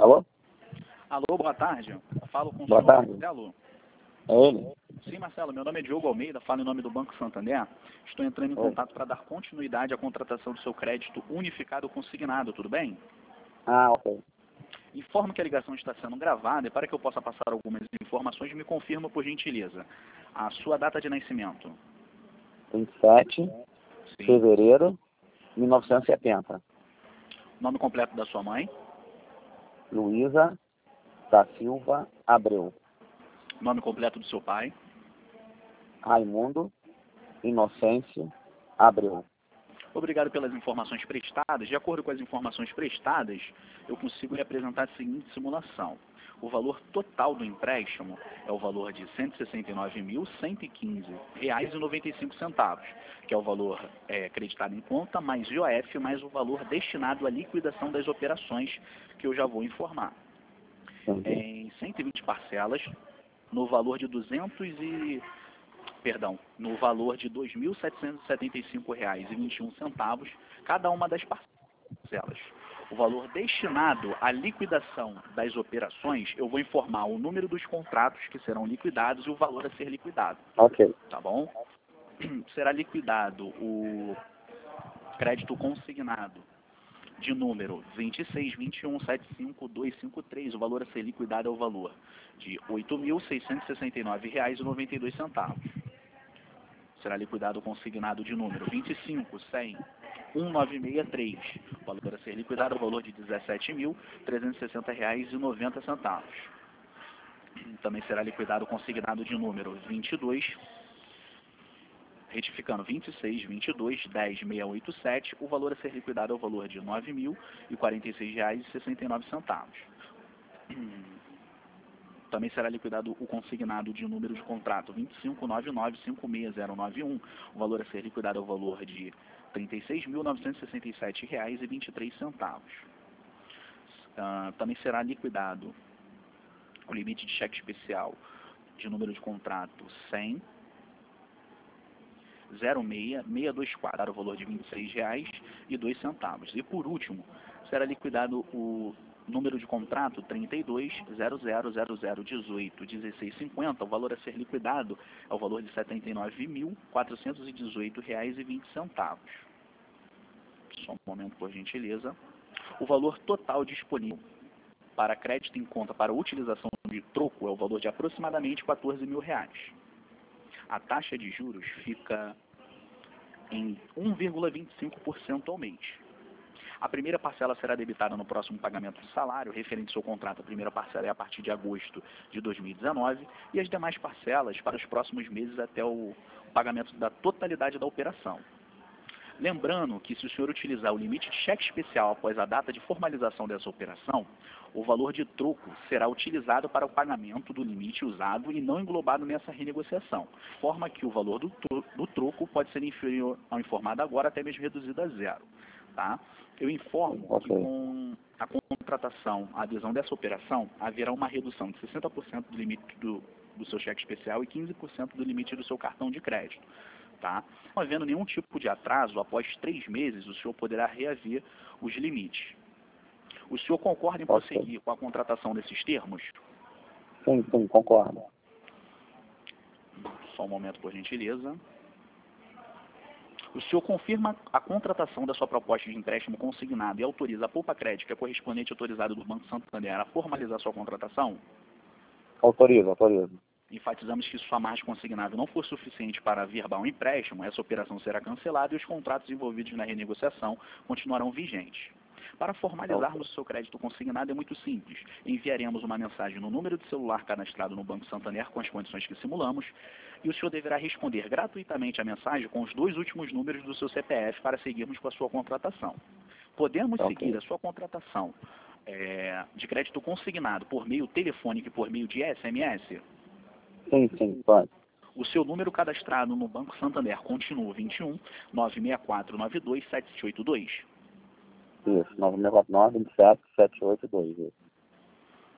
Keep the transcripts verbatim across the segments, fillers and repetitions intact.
Alô? Alô, boa tarde. Falo com o Boa senhor tarde. Marcelo. É ele? Sim, Marcelo, meu nome é Diogo Almeida, falo em nome do Banco Santander. Estou entrando em Oi. contato para dar continuidade à contratação do seu crédito unificado consignado, tudo bem? Ah, ok. Informo que a ligação está sendo gravada e para que eu possa passar algumas informações, me confirma por gentileza a sua data de nascimento. vinte e sete de Sim. fevereiro de mil novecentos e setenta. Nome completo da sua mãe. Luísa da Silva Abreu. Nome completo do seu pai. Raimundo Inocêncio Abreu. Obrigado pelas informações prestadas. De acordo com as informações prestadas, eu consigo lhe apresentar a seguinte simulação. O valor total do empréstimo é o valor de cento e sessenta e nove mil, cento e quinze reais e noventa e cinco centavos, que é o valor é, acreditado em conta, mais I O F, mais o valor destinado à liquidação das operações, que eu já vou informar. Entendi. Em cento e vinte parcelas, no valor de duzentos e perdão, no valor de dois mil setecentos e setenta e cinco reais e vinte e um centavos, cada uma das parcelas. O valor destinado à liquidação das operações, eu vou informar o número dos contratos que serão liquidados e o valor a ser liquidado. Ok. Tá bom? Será liquidado o crédito consignado de número vinte e seis, vinte e um, setenta e cinco, duzentos e cinquenta e três. O valor a ser liquidado é o valor de oito mil seiscentos e sessenta e nove reais e noventa e dois centavos. Será liquidado o consignado de número vinte e cinco, cem, mil novecentos e sessenta e três. O valor a ser liquidado é o valor de dezessete mil trezentos e sessenta reais e noventa centavos. Também será liquidado o consignado de número vinte e dois, retificando vinte e seis, vinte e dois, dez, seiscentos e oitenta e sete. O valor a ser liquidado é o valor de nove mil e quarenta e seis reais e sessenta e nove centavos. Também será liquidado o consignado de número de contrato vinte e cinco, nove nove cinco seis zero nove um. O valor a ser liquidado é o valor de trinta e seis mil novecentos e sessenta e sete reais e vinte e três centavos. Uh, também será liquidado o limite de cheque especial de número de contrato cem, zero seis, seiscentos e vinte e quatro, o valor de vinte e seis reais e dois centavos. E por último, será liquidado o número de contrato trinta e dois, zero zero zero zero dezoito, dezesseis cinquenta. O valor a ser liquidado é o valor de setenta e nove mil quatrocentos e dezoito reais e vinte centavos. Só um momento, por gentileza. O valor total disponível para crédito em conta para utilização de troco é o valor de aproximadamente quatorze mil reais. A taxa de juros fica em um vírgula vinte e cinco por cento ao mês. A primeira parcela será debitada no próximo pagamento do salário, referente ao seu contrato. A primeira parcela é a partir de agosto de dois mil e dezenove e as demais parcelas para os próximos meses até o pagamento da totalidade da operação. Lembrando que se o senhor utilizar o limite de cheque especial após a data de formalização dessa operação, o valor de troco será utilizado para o pagamento do limite usado e não englobado nessa renegociação, de forma que o valor do, tro do troco pode ser inferior ao informado agora, até mesmo reduzido a zero. Tá? Eu informo Ok. que com a contratação, a adesão dessa operação, haverá uma redução de sessenta por cento do limite do, do seu cheque especial e quinze por cento do limite do seu cartão de crédito. Tá? Não havendo nenhum tipo de atraso, após três meses, o senhor poderá reaver os limites. O senhor concorda em Ok. prosseguir com a contratação desses termos? Sim, sim, concordo. Só um momento, por gentileza. O senhor confirma a contratação da sua proposta de empréstimo consignado e autoriza a Poupa Crédito, que é correspondente autorizado do Banco Santander, a formalizar sua contratação? Autorizo, autorizo. Enfatizamos que se sua margem consignada não for suficiente para verbal um empréstimo, essa operação será cancelada e os contratos envolvidos na renegociação continuarão vigentes. Para formalizarmos o seu crédito consignado é muito simples. Enviaremos uma mensagem no número de celular cadastrado no Banco Santander com as condições que simulamos e o senhor deverá responder gratuitamente a mensagem com os dois últimos números do seu C P F para seguirmos com a sua contratação. Podemos Ok. seguir a sua contratação é, de crédito consignado por meio telefônico e por meio de S M S? Sim, sim, pode. O seu número cadastrado no Banco Santander continua vinte e um, nove seis quatro nove dois, sete oito dois. Isso, nove seis quatro nove, vinte e sete, sete oito dois. Isso.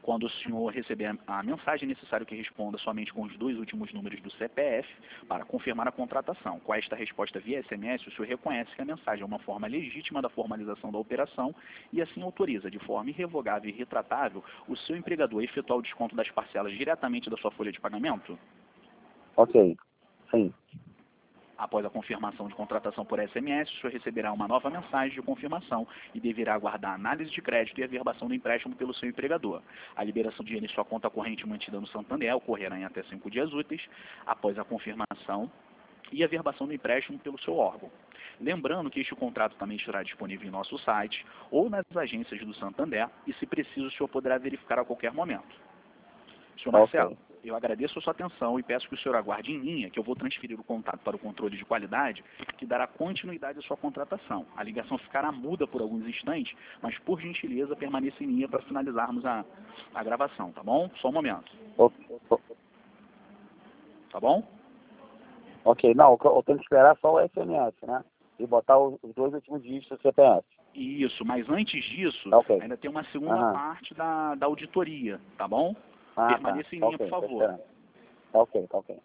Quando o senhor receber a mensagem, é necessário que responda somente com os dois últimos números do C P F para confirmar a contratação. Com esta resposta via S M S, o senhor reconhece que a mensagem é uma forma legítima da formalização da operação e assim autoriza, de forma irrevogável e retratável, o seu empregador a efetuar o desconto das parcelas diretamente da sua folha de pagamento? Ok. Sim. Após a confirmação de contratação por S M S, o senhor receberá uma nova mensagem de confirmação e deverá aguardar a análise de crédito e a averbação do empréstimo pelo seu empregador. A liberação de dinheiro em sua conta corrente mantida no Santander ocorrerá em até cinco dias úteis após a confirmação e a averbação do empréstimo pelo seu órgão. Lembrando que este contrato também estará disponível em nosso site ou nas agências do Santander e, se preciso, o senhor poderá verificar a qualquer momento. Senhor Marcelo, Ok. eu agradeço a sua atenção e peço que o senhor aguarde em linha, que eu vou transferir o contato para o controle de qualidade, que dará continuidade à sua contratação. A ligação ficará muda por alguns instantes, mas, por gentileza, permaneça em linha para finalizarmos a, a gravação, tá bom? Só um momento. O- o- Tá bom? Ok. Não, eu eu tenho que esperar só o S M S, né? E botar os os dois últimos dígitos do C P F. Isso, mas antes disso, Ok. ainda tem uma segunda Aham. parte da, da auditoria, tá bom? Ah, tá. Permaneça em Tá linha, ok. por Tô favor. esperando. Tá ok, tá ok.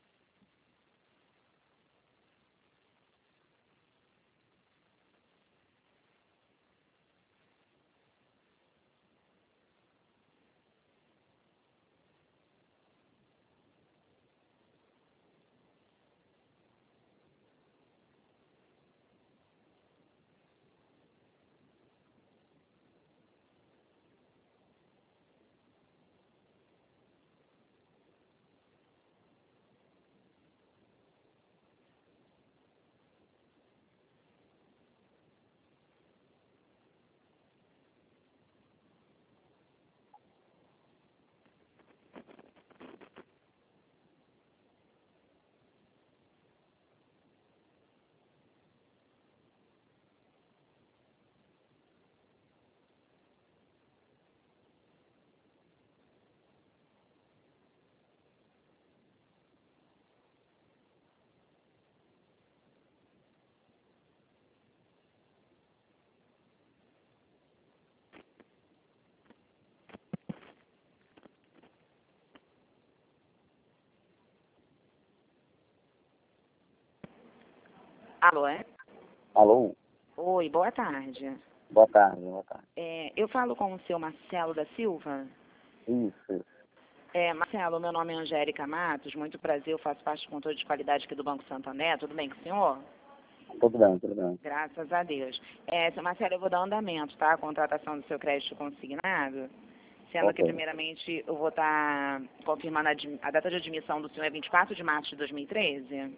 Alô, é? Alô? Oi, boa tarde. Boa tarde, boa tarde. É, eu falo com o seu Marcelo da Silva. Isso, isso. É, Marcelo, meu nome é Angélica Matos, muito prazer, eu faço parte do controle de qualidade aqui do Banco Santander, tudo bem com o senhor? Tudo bem, tudo bem. Graças a Deus. É, seu Marcelo, eu vou dar andamento, tá? A contratação do seu crédito consignado, sendo que Ok. primeiramente eu vou estar confirmando a, admi- a data de admissão do senhor é vinte e quatro de março de dois mil e treze.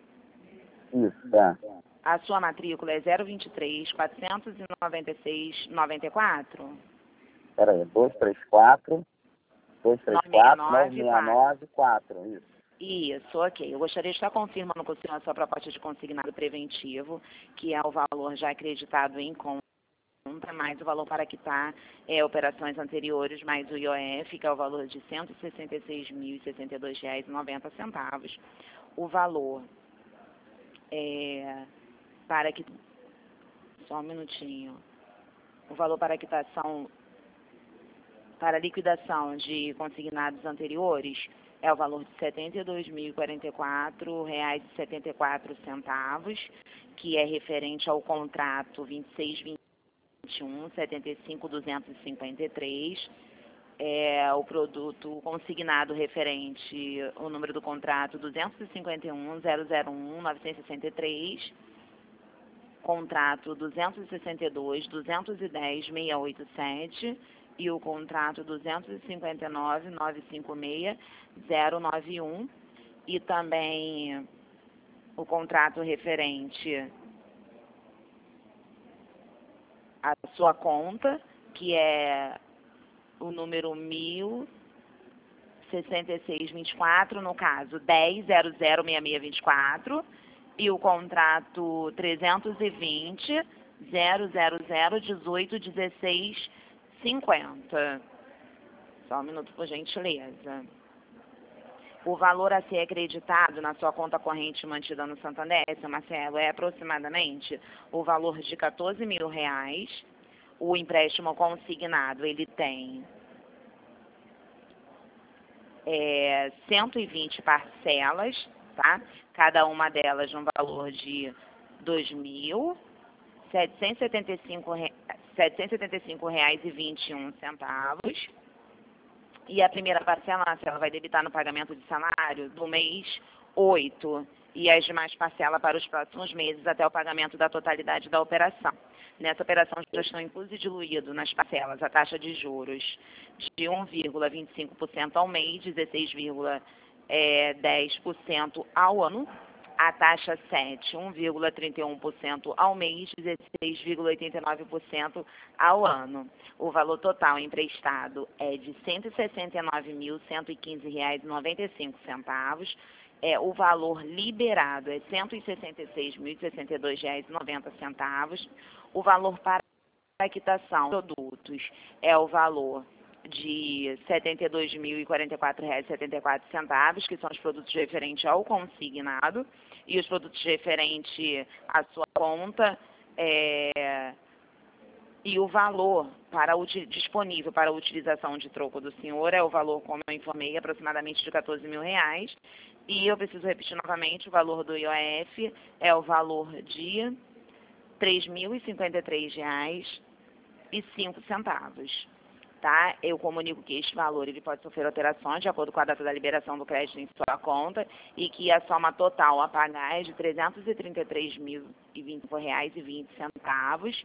Isso, tá. A sua matrícula é zero vinte e três, quatrocentos e noventa e seis, noventa e quatro? Pera aí, dois três quatro, dois três quatro, nove seis nove nove quatro. Isso. Isso, ok. Eu gostaria de estar confirmando com o senhor a sua proposta de consignado preventivo, que é o valor já acreditado em conta, mais o valor para quitar é, operações anteriores, mais o I O F, que é o valor de cento e sessenta e seis mil e sessenta e dois reais e noventa centavos. O valor é, para que... Só um minutinho. O valor para quitação, para liquidação de consignados anteriores é o valor de setenta e dois mil e quarenta e quatro reais e setenta e quatro centavos, que é referente ao contrato vinte e seis vinte e um, setenta e cinco duzentos e cinquenta e três. É o produto consignado referente, o número do contrato duzentos e cinquenta e um zero zero um novecentos e sessenta e três. Contrato duzentos e sessenta e dois duzentos e dez seiscentos e oitenta e sete e o contrato duzentos e cinquenta e nove novecentos e cinquenta e seis zero nove um e também o contrato referente à sua conta, que é o número mil sessenta e seis vinte e quatro, no caso dez zero zero seis seis vinte e quatro, e o contrato trezentos e vinte zero zero zero dezoito dezesseis cinquenta. Só um minuto, por gentileza. O valor a ser acreditado na sua conta corrente mantida no Santander, seu Marcelo, é aproximadamente o valor de quatorze mil reais. O empréstimo consignado, ele tem é, cento e vinte parcelas, tá? Cada uma delas no valor de dois mil setecentos e setenta e cinco reais e vinte e um centavos. E a primeira parcela, ela vai debitar no pagamento de salário do mês oito e as demais parcelas para os próximos meses até o pagamento da totalidade da operação. Nessa operação já estão incluso e diluído nas parcelas a taxa de juros de um vírgula vinte e cinco por cento ao mês, dezesseis vírgula dez por cento ao ano. A taxa sete, um vírgula trinta e um por cento ao mês, dezesseis vírgula oitenta e nove por cento ao ano. O valor total emprestado é de cento e sessenta e nove mil, cento e quinze reais e noventa e cinco centavos. É, o valor liberado é cento e sessenta e seis mil, sessenta e dois reais e noventa centavos. O valor para a quitação de produtos é o valor de setenta e dois mil e quarenta e quatro reais e setenta e quatro centavos, que são os produtos referentes ao consignado, e os produtos referentes à sua conta, é, e o valor para, disponível para a utilização de troco do senhor é o valor, como eu informei, aproximadamente de quatorze mil reais, e eu preciso repetir novamente, o valor do I O F é o valor de três mil e cinquenta e três reais e cinco centavos. Tá? Eu comunico que este valor ele pode sofrer alterações de acordo com a data da liberação do crédito em sua conta e que a soma total a pagar é de trezentos e trinta e três mil e vinte reais e vinte centavos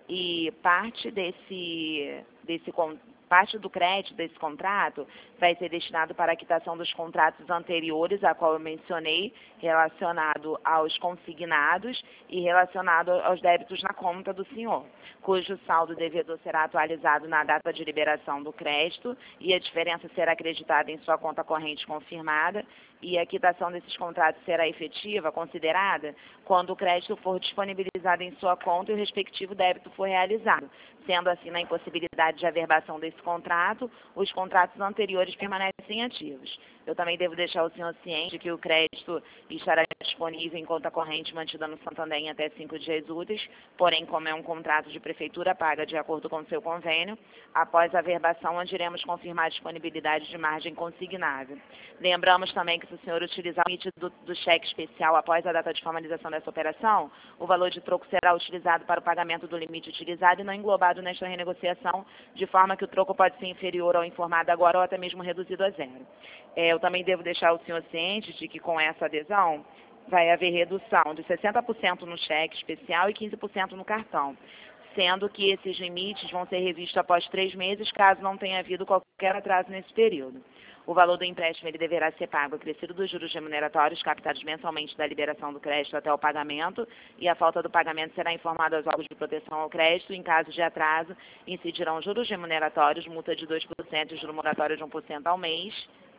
e parte desse, desse parte do crédito desse contrato vai ser destinado para a quitação dos contratos anteriores, a qual eu mencionei, relacionado aos consignados e relacionado aos débitos na conta do senhor, cujo saldo devedor será atualizado na data de liberação do crédito e a diferença será acreditada em sua conta corrente confirmada e a quitação desses contratos será efetiva, considerada, quando o crédito for disponibilizado em sua conta e o respectivo débito for realizado. Sendo assim, na impossibilidade de averbação desse contrato, os contratos anteriores permanecem ativos. Eu também devo deixar o senhor ciente que o crédito estará disponível em conta corrente mantida no Santander em até cinco dias úteis, porém, como é um contrato de prefeitura paga de acordo com o seu convênio, após a averbação, onde iremos confirmar a disponibilidade de margem consignável. Lembramos também que se o senhor utilizar o limite do, do cheque especial após a data de formalização dessa operação, o valor de troco será utilizado para o pagamento do limite utilizado e não englobado nesta renegociação, de forma que o troco pode ser inferior ao informado agora ou até mesmo reduzido a zero. É, eu também devo deixar o senhor ciente de que com essa adesão vai haver redução de sessenta por cento no cheque especial e quinze por cento no cartão, sendo que esses limites vão ser revistos após três meses, caso não tenha havido qualquer atraso nesse período. O valor do empréstimo ele deverá ser pago acrescido dos juros remuneratórios captados mensalmente da liberação do crédito até o pagamento e a falta do pagamento será informada aos órgãos de proteção ao crédito. Em caso de atraso, incidirão juros remuneratórios, multa de dois por cento e juro moratório de um por cento ao mês.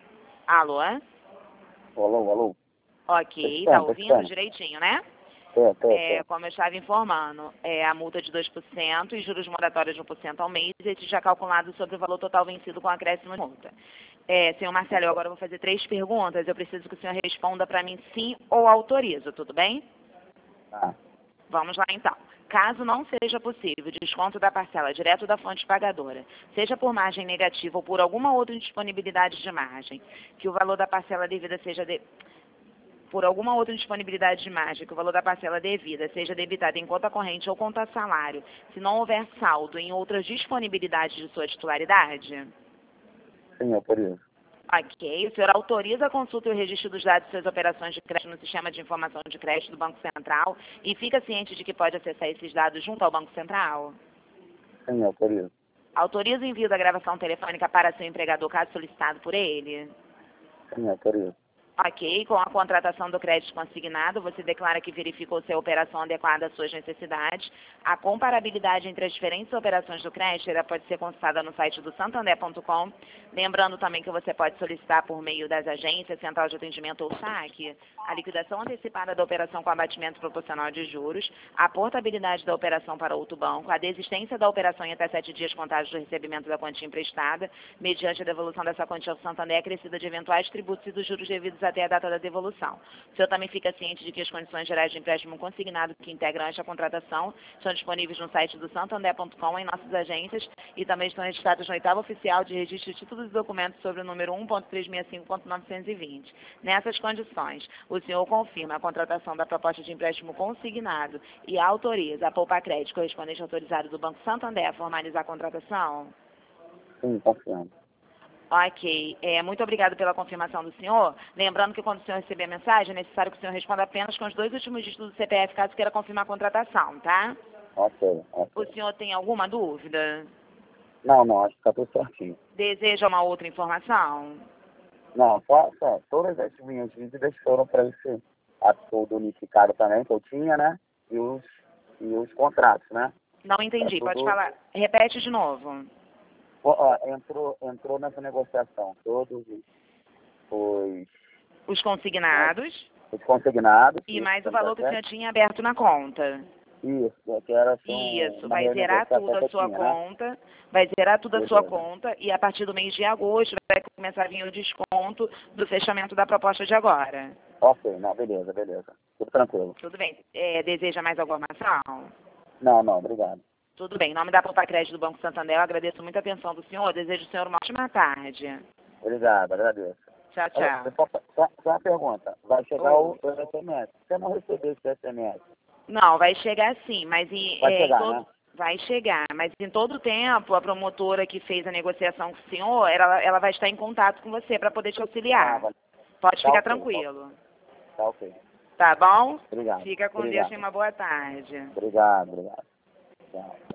Alô? Alô, alô. Ok, está ouvindo direitinho, né? É, é, É, é. como eu estava informando, é a multa de dois por cento e juros moratórios de um por cento ao mês, esse já calculado sobre o valor total vencido com acréscimo de multa. É, senhor Marcelo, eu agora vou fazer três perguntas, eu preciso que o senhor responda para mim sim ou autorizo, tudo bem? Ah. Vamos lá então. Caso não seja possível desconto da parcela direto da fonte pagadora, seja por margem negativa ou por alguma outra indisponibilidade de margem, que o valor da parcela devida seja de... por alguma outra disponibilidade de margem, que o valor da parcela devida seja debitado em conta corrente ou conta salário, se não houver saldo em outras disponibilidades de sua titularidade? Sim, autorizo. Ok. O senhor autoriza a consulta e o registro dos dados de suas operações de crédito no Sistema de Informação de Crédito do Banco Central e fica ciente de que pode acessar esses dados junto ao Banco Central? Sim, autorizo. Autoriza o envio da gravação telefônica para seu empregador, caso solicitado por ele? Sim, autorizo. Ok, com a contratação do crédito consignado, você declara que verificou se a operação adequada às suas necessidades. A comparabilidade entre as diferentes operações do crédito ela pode ser consultada no site do santander ponto com. Lembrando também que você pode solicitar por meio das agências, central de atendimento ou saque, a liquidação antecipada da operação com abatimento proporcional de juros, a portabilidade da operação para outro banco, a desistência da operação em até sete dias contados do recebimento da quantia emprestada, mediante a devolução dessa quantia ao Santander acrescida de eventuais tributos e dos juros devidos a até a data da devolução. O senhor também fica ciente de que as condições gerais de empréstimo consignado que integram esta contratação estão disponíveis no site do santander ponto com, em nossas agências, e também estão registrados no oitavo oficial de registro de títulos e documentos sobre o número um ponto trezentos e sessenta e cinco ponto novecentos e vinte. Nessas condições, o senhor confirma a contratação da proposta de empréstimo consignado e autoriza a Poupa Crédito correspondente autorizado do Banco Santander a formalizar a contratação? Sim, confirmo. Ok. É, muito obrigado pela confirmação do senhor. Lembrando que quando o senhor receber a mensagem, é necessário que o senhor responda apenas com os dois últimos dígitos do C P F, caso queira confirmar a contratação, tá? Ok, ok. O senhor tem alguma dúvida? Não, não, acho que está tudo certinho. Deseja uma outra informação? Não, só, só todas as minhas dívidas foram para esse acordo unificado também, que eu tinha, né? E os, e os contratos, né? Não entendi. É tudo... Pode falar. Repete de novo. Ó, ó, entrou, entrou nessa negociação todos os, os, Os consignados os consignados. e isso, mais o tá valor que o certo? senhor tinha aberto na conta. Isso, que era assim, Isso, uma vai zerar renegociação tudo que a eu sua tinha, né? conta, vai zerar tudo a sua Beleza. conta e a partir do mês de agosto vai começar a vir o desconto do fechamento da proposta de agora. Ok, não, beleza, beleza. Tudo tranquilo. Tudo bem. É, deseja mais alguma informação? Não, não, obrigado. Tudo bem. Em nome da Poupa Crédito do Banco Santander, eu agradeço muito a atenção do senhor. Desejo ao senhor uma ótima tarde. Obrigado, agradeço. Tchau, Olha, tchau. Só, só, só uma pergunta. Vai chegar Oi. o, o S M S. Se eu não receber esse S M S, Não, vai chegar sim, mas em, vai é, em chegar, todo... né? Vai chegar, mas em todo tempo a promotora que fez a negociação com o senhor, ela, ela vai estar em contato com você para poder te Ah, auxiliar. vai. Pode Tá ficar ok, tranquilo. tá ok. Tá bom? Obrigado. Fica com Deus, Obrigado. tenha uma boa tarde. Obrigado, obrigado. Tchau.